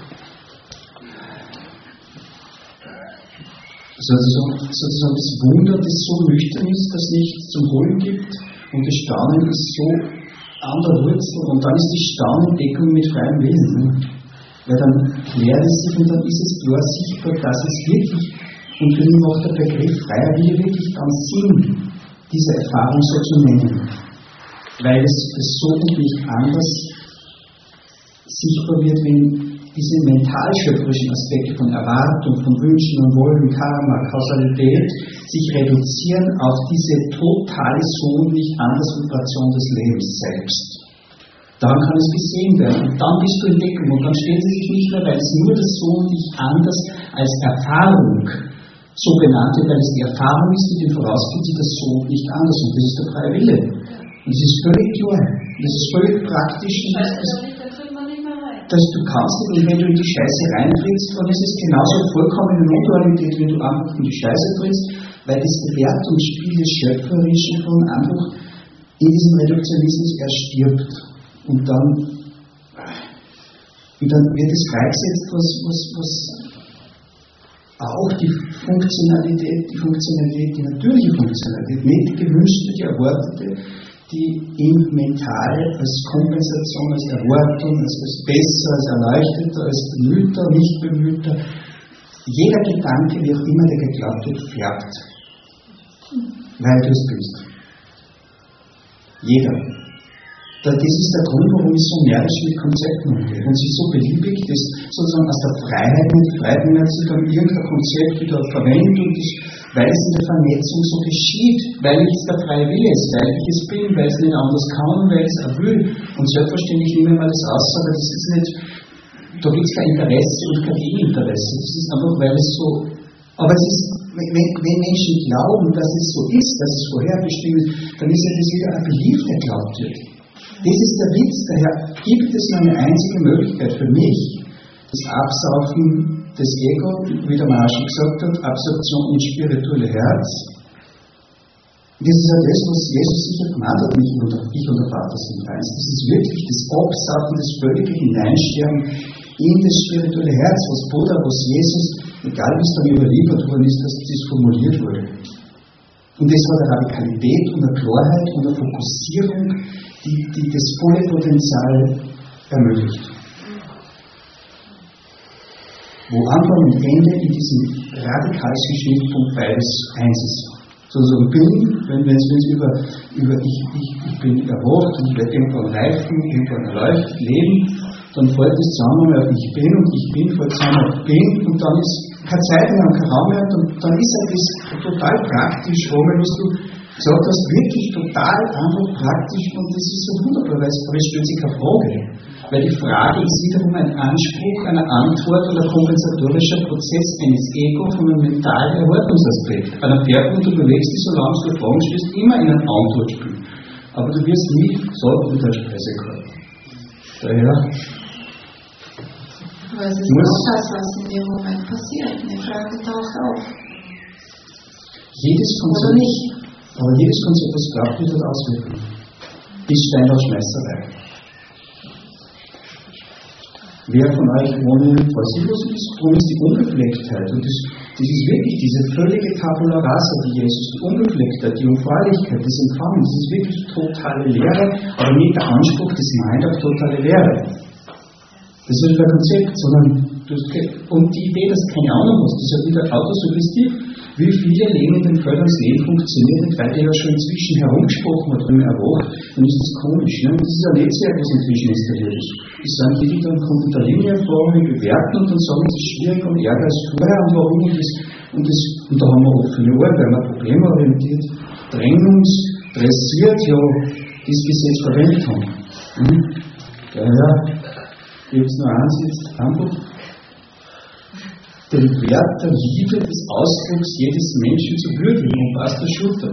F: sozusagen das Wunder, das so nüchtern ist, dass nichts zum Holen gibt, und das Staunen ist so an der Wurzel, und dann ist das Staunen in Deckung mit freiem Willen. Ne? Weil dann klärt es sich und dann ist es klar sichtbar, dass es wirklich, und für mich macht der Begriff freier Wille wirklich ganz Sinn, diese Erfahrung so zu nennen. Weil es so und nicht anders sichtbar wird, wenn diese mental-schöpferischen Aspekte von Erwartung, von Wünschen und Wollen, Karma, Kausalität sich reduzieren auf diese totale so und nicht anders Vibration des Lebens selbst. Dann kann es gesehen werden und dann bist du in Deckung und dann stehen sie sich nicht mehr, weil es nur das so und nicht anders als Erfahrung so genannt wird, weil es die Erfahrung ist, die dem vorausgeht, sich das so und nicht anders, und das ist der freie Wille. Und das ist völlig klar. Das ist völlig praktisch. Dass du kannst nicht, und wenn du in die Scheiße reintrittst, dann ist es genauso vollkommene Notdualität, wenn du einfach in die Scheiße trittst, weil das Bewertungsspiel des Schöpferischen von einfach in diesem Reduktionismus erstirbt. Und dann wird es freigesetzt, was auch die Funktionalität, die natürliche Funktionalität, nicht die gewünschte, die erwartete, die im Mental als Kompensation, als Erwartung, als besser, als erleuchteter, als bemühter, nicht bemühter, jeder Gedanke, wie auch immer der geglaubt wird, färbt, weil du es bist. Jeder. Das ist der Grund, warum ich so närrisch mit Konzepten umgehe. Und sie so beliebig, dass sozusagen aus der Freiheit mit Freiheit sich dann irgendein Konzept wieder verwendet, und weil es in der Vernetzung so geschieht, weil es der freie Wille ist, weil ich es bin, weil es nicht anders kann, weil es auch will. Und selbstverständlich nehmen wir das aus, aber das ist nicht, da gibt es kein Interesse und kein Gegeninteresse. Das ist einfach, weil es so, aber es ist, wenn Menschen glauben, dass es so ist, dass es vorherbestimmt ist, dann ist ja das wieder ein Belief, der glaubt wird. Das ist der Witz, daher gibt es nur eine einzige Möglichkeit für mich, das Absaufen des Ego, wie der Marshall gesagt hat, Absorption ins spirituelle Herz. Das ist ja das, was Jesus sicher vermahnt hat, ich und der Vater sind eins. Das ist wirklich das Absaufen, das völlige Hineinsterben in das spirituelle Herz, was Buddha, was Jesus, egal wie es dann überliefert worden ist, dass das formuliert wurde. Und das war eine Radikalität und eine Klarheit und eine Fokussierung, die das volle Potenzial ermöglicht. Wo Anfang und Ende in diesem radikalsten Schnittpunkt beides eins ist. Sozusagen wenn es über ich bin erwacht und ich werde irgendwann reifen, irgendwann erleuchtet, leben, dann fällt es zusammen auf ich bin und ich bin, fällt zusammen auf bin und dann ist keine Zeit mehr und kein Raum mehr und dann ist das total praktisch, Roman, was du gesagt hast, wirklich total einfach praktisch und das ist so wunderbar, weil es stellt sich keine Frage. Weil die Frage ist wiederum ein Anspruch, eine Antwort oder ein kompensatorischer Prozess eines Ego von einem mentalen Erwartungsaspekt. Bei einer Person, du bewegst dich, solange du Fragen stellst, immer in einem Antwortspiel. Aber du wirst nicht sagen, wie der Speisekarte. Daher.
A: Aber es ist auch das, was in dem Moment passiert. Eine Frage taucht auf.
F: Jedes Konzept,
A: oder nicht?
F: Aber jedes Konzept, das glaubt, wird Auswirkungen. Ist Steinbach-Schmeißerei. Wer von euch ohne Falsivus ist, wo ist die Unbeflecktheit? Und das ist wirklich diese völlige Tabula rasa, die Jesus, die Unbeflecktheit, die Unfeierlichkeit, das Empfangen, das ist wirklich totale Lehre, aber nicht der Anspruch des Mind auf totale Lehre. Das ist nicht ein Konzept, sondern und die Idee, dass du keine Ahnung hast, das ist ja wieder autosuggestiv. Wie viele leben in den Feldern des Lebens funktioniert nicht, weil der ja schon inzwischen herumgesprochen hat, wenn man erwacht, dann ist das komisch. Ne? Das ist ein Netzwerk, was inzwischen installiert ist. Das sind die dann kommen von der Linie vor, bewerten und dann sagen, es ist schwierig und ärger als vorher und warum und da haben wir auch viele Ohren, weil wir problemorientiert, dressiert, ja, das Gesetz verwendet haben. Daher gibt es nur eins jetzt einfach. Den Wert der Liebe des Ausdrucks jedes Menschen zu würdigen und was der Schulter.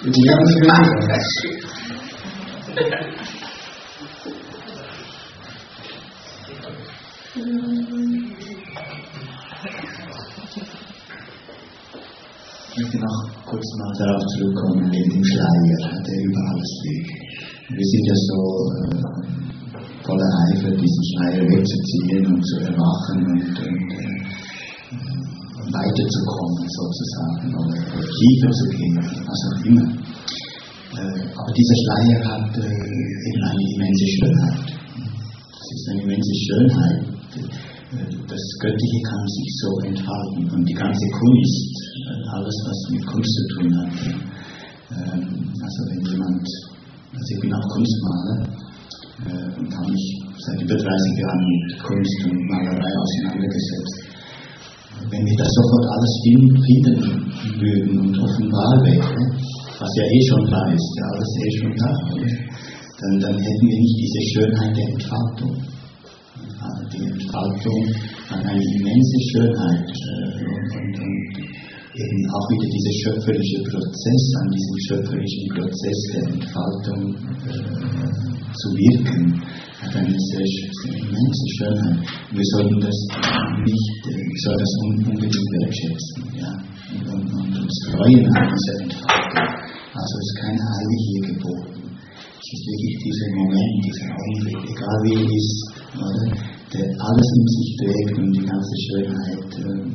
E: Ich möchte noch kurz mal darauf zurückkommen, wegen dem Schleier, der über alles liegt. Wir sind ja so voller Eifer, diesen Schleier wegzuziehen und zu erwachen und weiterzukommen sozusagen oder tiefer zu gehen, was auch immer. Aber dieser Schleier hat eben eine immense Schönheit. Es ist eine immense Schönheit. Das Göttliche kann sich so entfalten und die ganze Kunst, alles was mit Kunst zu tun hat. Also wenn jemand, also ich bin auch Kunstmaler und habe mich seit über 30 Jahren mit Kunst und Malerei auseinandergesetzt. Wenn wir das sofort alles finden würden und offenbar wäre, was ja schon da ist, ja alles schon da, dann hätten wir nicht diese Schönheit der Entfaltung. Also die Entfaltung hat eine immense Schönheit und eben auch wieder dieser schöpferische Prozess, an diesem schöpferischen Prozess der Entfaltung zu wirken, hat eine sehr immense Schönheit. Wir sollten das unbedingt wertschätzen, ja, und uns freuen an dieser Entfaltung. Also es ist kein Heilig hier geboten. Es ist wirklich dieser Moment, dieser Augenblick, egal wie er ist, oder, der alles in sich trägt und die ganze Schönheit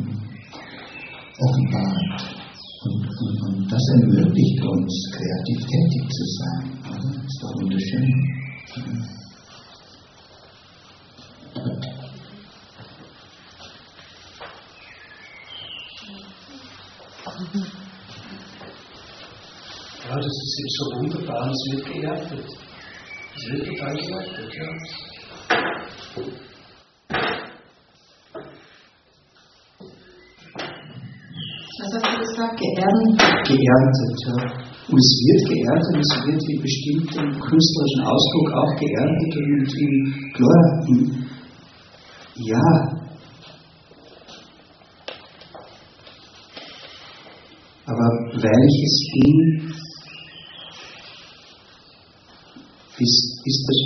E: offenbart. Und das ermöglicht uns, kreativ tätig zu sein. Oder? Das ist doch wunderschön.
B: Ja, das ist jetzt so wunderbar, es wird geerdet. Es wird total geerdet, ja.
A: Was hast du gesagt? Geerntet?
F: Geerntet, ja. Und es wird geerntet, es wird in bestimmten künstlerischen Ausdruck auch geerntet und klar, ja. Aber weil ich es bin, ist das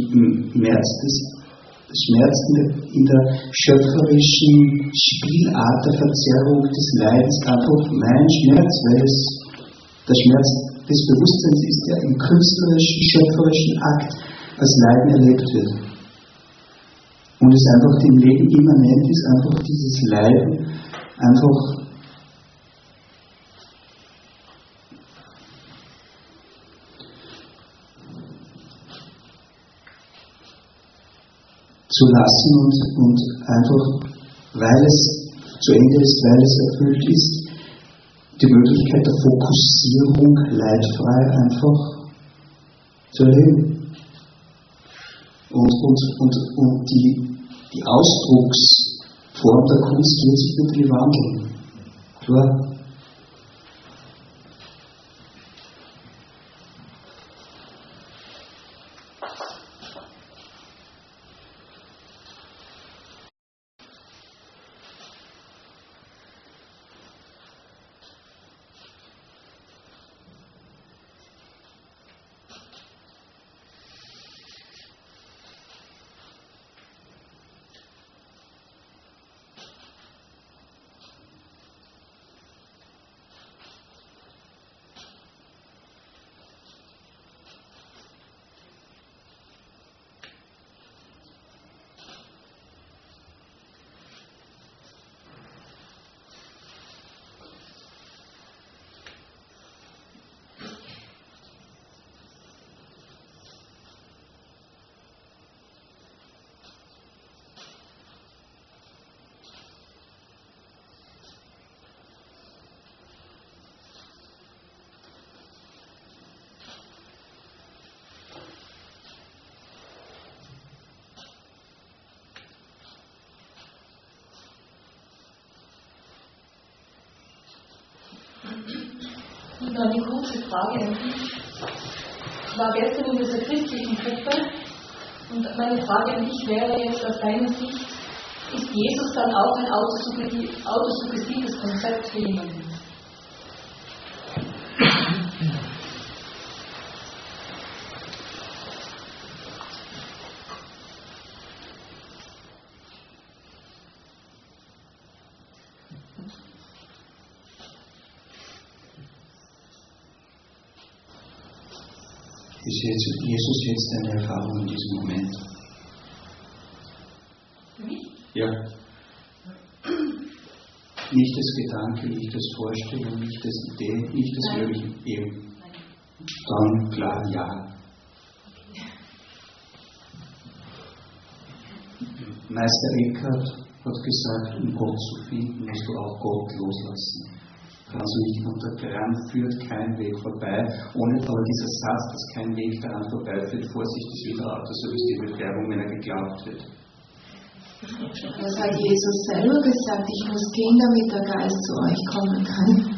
F: Schmerz in der schöpferischen Spielart der Verzerrung des Leidens einfach mein Schmerz, weil der Schmerz des Bewusstseins ist ja im künstlerischen, schöpferischen Akt als Leiden erlebt wird. Und es einfach dem Leben immanent ist, einfach dieses Leiden einfach zu lassen und einfach, weil es zu Ende ist, weil es erfüllt ist, die Möglichkeit der Fokussierung leidfrei einfach zu erleben. Und die Ausdrucksform der Kunst wird sich natürlich wandeln. Klar.
G: Noch eine kurze Frage an dich. Ich war gestern in dieser christlichen Gruppe und meine Frage an dich wäre jetzt aus deiner Sicht, ist Jesus dann auch ein autosuggestives Konzept für jemanden?
F: Ist Jesus jetzt eine Erfahrung in diesem Moment?
G: Für mich?
F: Ja. Nicht das Gedanke, nicht das Vorstellung, nicht das Idee, nicht das Mögliche. Eben. Dann klar ja. Meister Eckhart hat gesagt, um Gott zu finden, musst du auch Gott loslassen. Also nicht unter Gramm führt kein Weg vorbei, ohne aber dieser Satz, dass kein Weg daran vorbeiführt, Vorsicht ist wieder Auto, so ist die Bewerbung, wenn er geglaubt wird.
A: Das hat Jesus selber gesagt, ich muss gehen, damit der Geist zu euch kommen kann.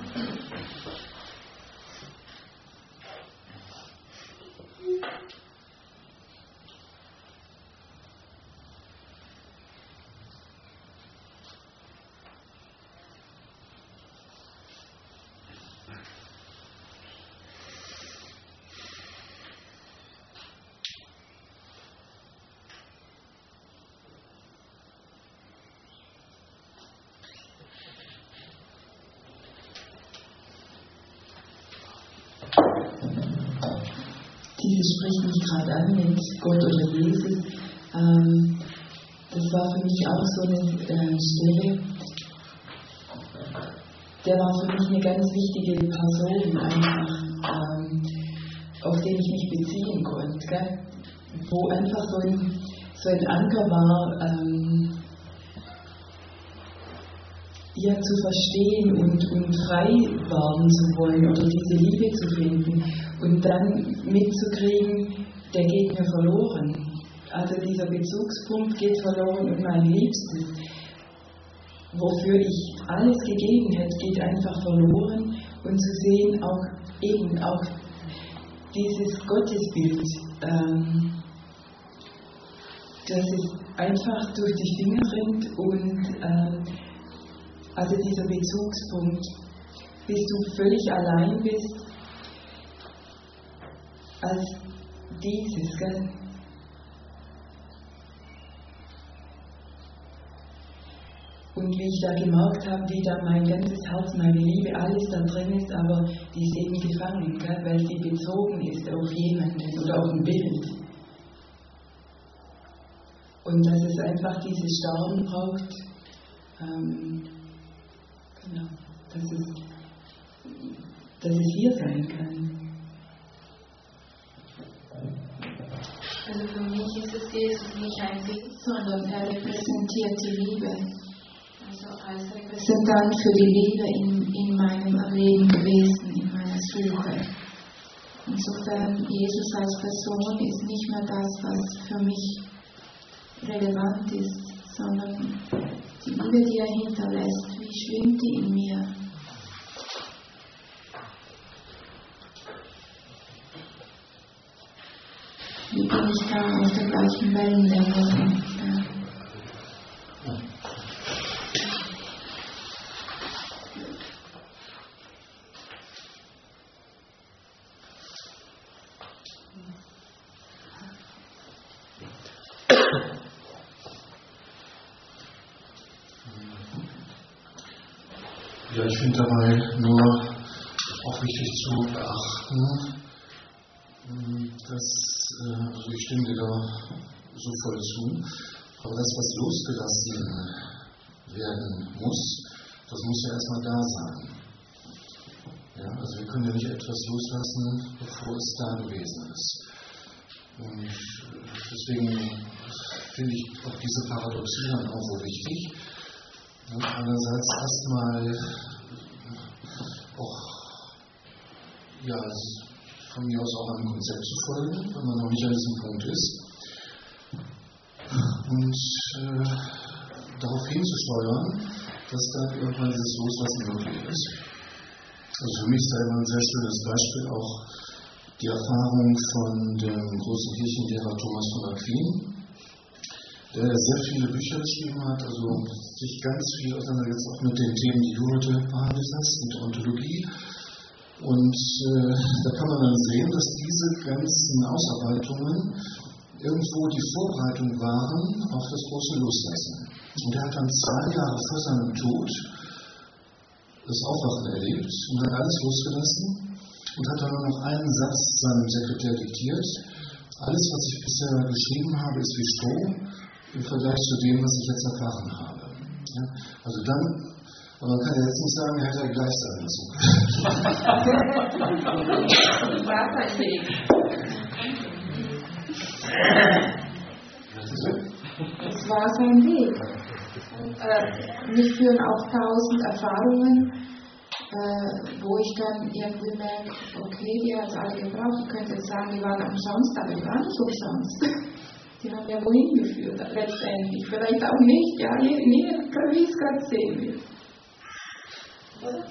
C: Dieses spricht mich gerade an mit Gott oder Jesus. Das war für mich auch so eine Stelle. Der war für mich eine ganz wichtige Person, einfach, auf den ich mich beziehen konnte. Gell? Wo einfach so ein Anker war, ja, zu verstehen und frei werden zu wollen oder diese Liebe zu finden und dann mitzukriegen, der geht mir verloren. Also dieser Bezugspunkt geht verloren und mein Liebstes, wofür ich alles gegeben hätte, geht einfach verloren und zu sehen, auch dieses Gottesbild, das es einfach durch die Finger rinnt und also dieser Bezugspunkt, bis du völlig allein bist, als dieses, gell? Und wie ich da gemerkt habe, wie da mein ganzes Herz, meine Liebe, alles da drin ist, aber die ist eben gefangen, gell? Weil sie bezogen ist auf jemanden oder auf ein Bild. Und dass es einfach dieses Starren braucht, genau, dass es hier sein kann.
A: Also für mich ist es Jesus nicht ein Bild, sondern er repräsentiert die Liebe. Also als Repräsentant für die Liebe in meinem Leben gewesen, in meiner Suche. Insofern, Jesus als Person ist nicht mehr das, was für mich relevant ist, sondern die Liebe, die er hinterlässt, wie schwingt die in mir? Wie bin ich da auf der gleichen Wellenlänge? Ja.
F: Ja, ich finde dabei nur auch wichtig zu beachten, dass, also ich stimme dir da so voll zu, aber das, was losgelassen werden muss, das muss ja erstmal da sein. Ja, also wir können ja nicht etwas loslassen, bevor es da gewesen ist. Und deswegen finde ich auch diese Paradoxie dann auch so wichtig. Einerseits erstmal auch, ja, von mir aus auch einem Konzept zu folgen, wenn man noch nicht an diesem Punkt ist. Und darauf hinzusteuern, dass dann irgendwann dieses Loslassen möglich ist. Also für mich ist da immer ein sehr schönes Beispiel auch die Erfahrung von dem großen Kirchenlehrer Thomas von Aquin, der sehr viele Bücher geschrieben hat, also sich ganz viel auseinandergesetzt auch mit den Themen, die du heute behandelt hast, mit der Ontologie. Und da kann man dann sehen, dass diese ganzen Ausarbeitungen irgendwo die Vorbereitung waren auf das große Loslassen. Und er hat dann 2 Jahre vor seinem Tod das Aufwachen erlebt und hat alles losgelassen und hat dann nur noch einen Satz seinem Sekretär diktiert. Alles, was ich bisher geschrieben habe, ist wie Stroh im Vergleich zu dem, was ich jetzt erfahren habe. Ja? Also dann, aber man kann ja jetzt nicht sagen, er hätte ja gleich sein müssen.
A: Es war sein Weg. Mich führen auch 1000 Erfahrungen, wo ich dann irgendwie merke, okay, die hat es alle gebraucht. Ich könnte jetzt sagen, die waren umsonst, aber die waren nicht umsonst. Die haben ja wohin geführt, letztendlich. Vielleicht auch nicht, ja, wie es gerade sehen will. Oder?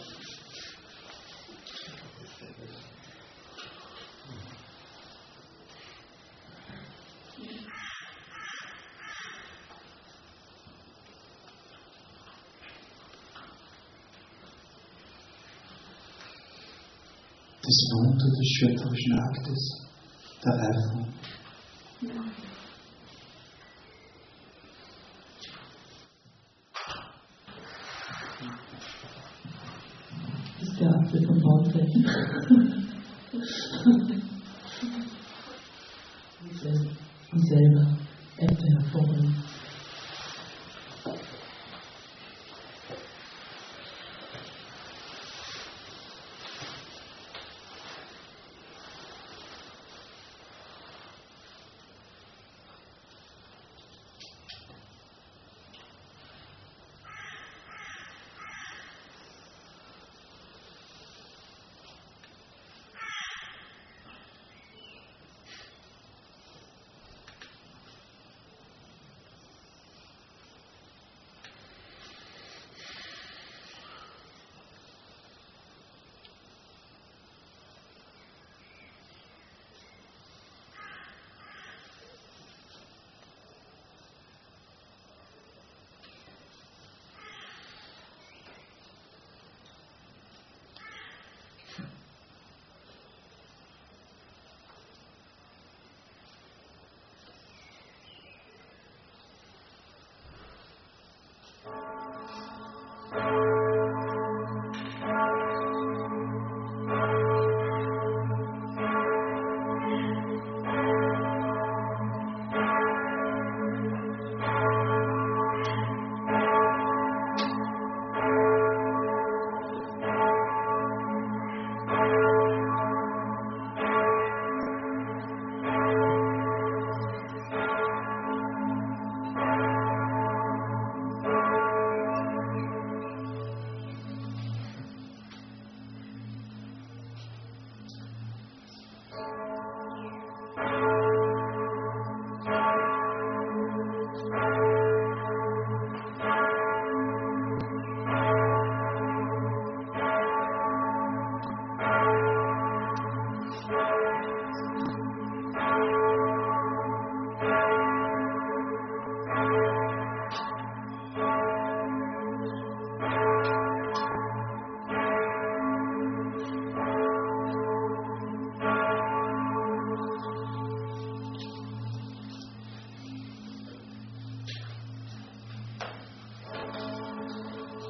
F: Das Wunder des schöpferischen Aktes, der Reifung.
A: Ja.
C: Das ist der Apfel vom Baumflächen. Und selber Äpfel hervorholen.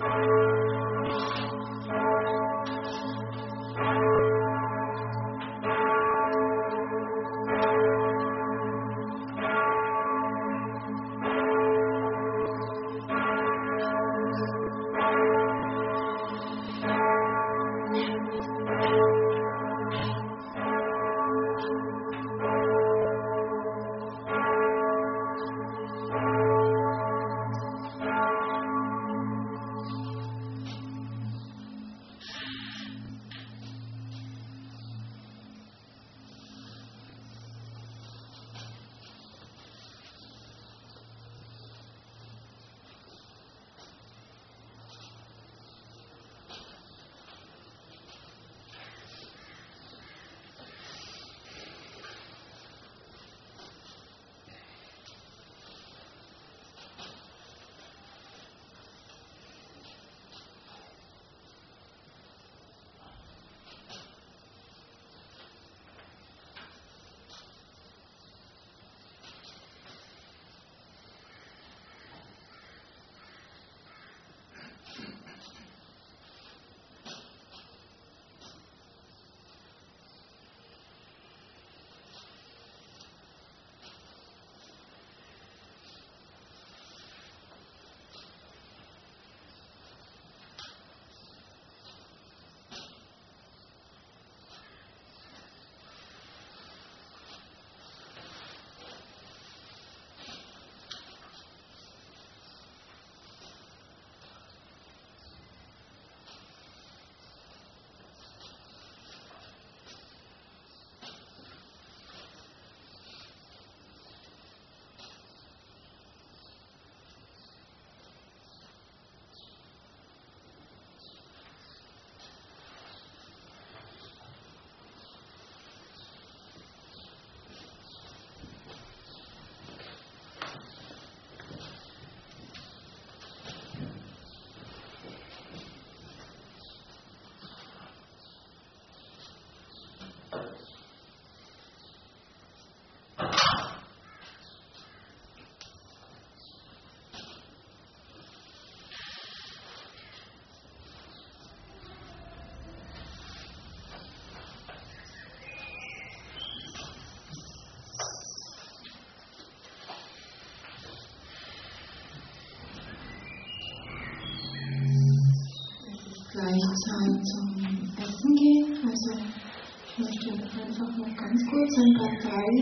A: Gleich Zeit zum Essen gehen. Also ich möchte einfach noch ganz kurz ein paar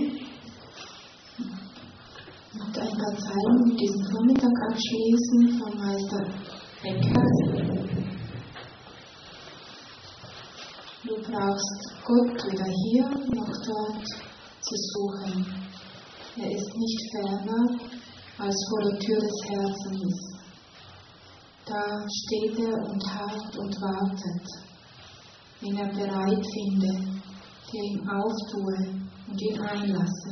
A: Zeilen mit diesem Vormittag abschließen von Meister Eckhart. Du brauchst Gott weder hier noch dort zu suchen. Er ist nicht ferner als vor der Tür des Herzens. Da steht er und harrt und wartet, wenn er bereit finde, der ihm auftue und ihn einlasse.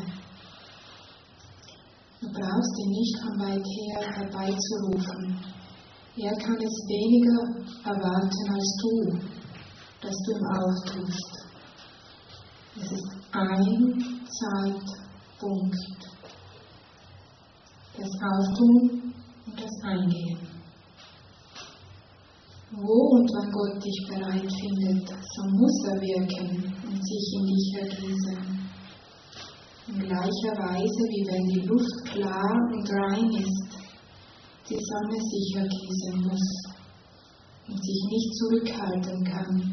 A: Du brauchst ihn nicht von weit her herbeizurufen. Er kann es weniger erwarten als du, dass du ihm auftust. Es ist ein Zeitpunkt. Das Auftun und das Eingehen. Wo und wann Gott dich bereit findet, so muss er wirken und sich in dich ergießen. In gleicher Weise, wie wenn die Luft klar und rein ist, die Sonne sich ergießen muss und sich nicht zurückhalten kann.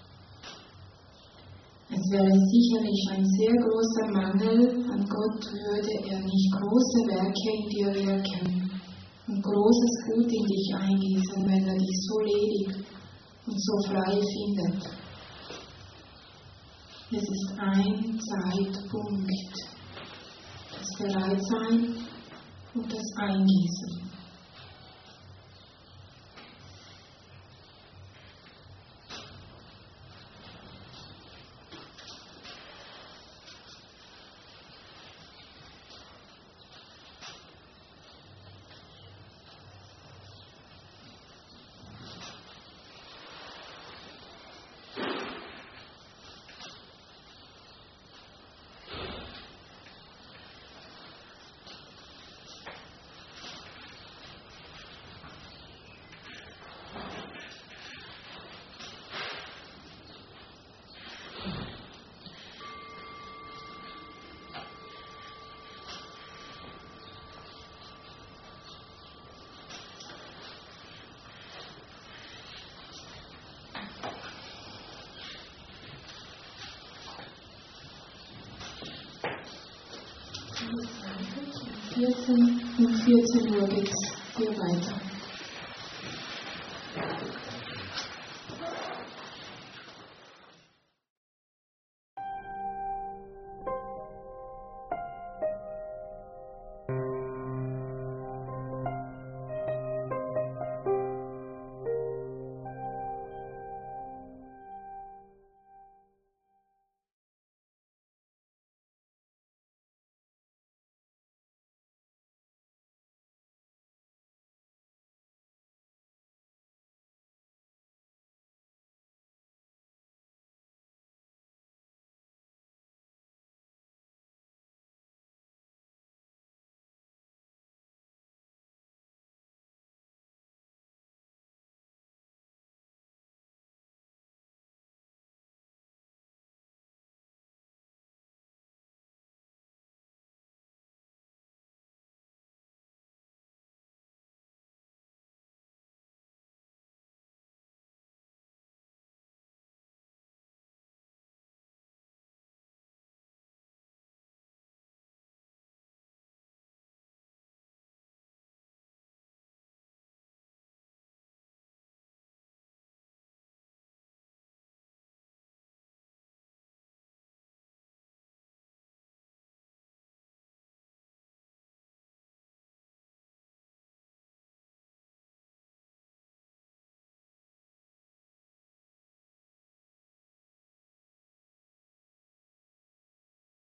A: Es wäre sicherlich ein sehr großer Mangel an Gott, würde er nicht große Werke in dir wirken und großes Gut in dich eingießen, wenn er dich so ledig und so frei findet. Es ist ein Zeitpunkt, das Bereitsein und das Eingießen. 14. Um 14 Uhr geht es hier weiter.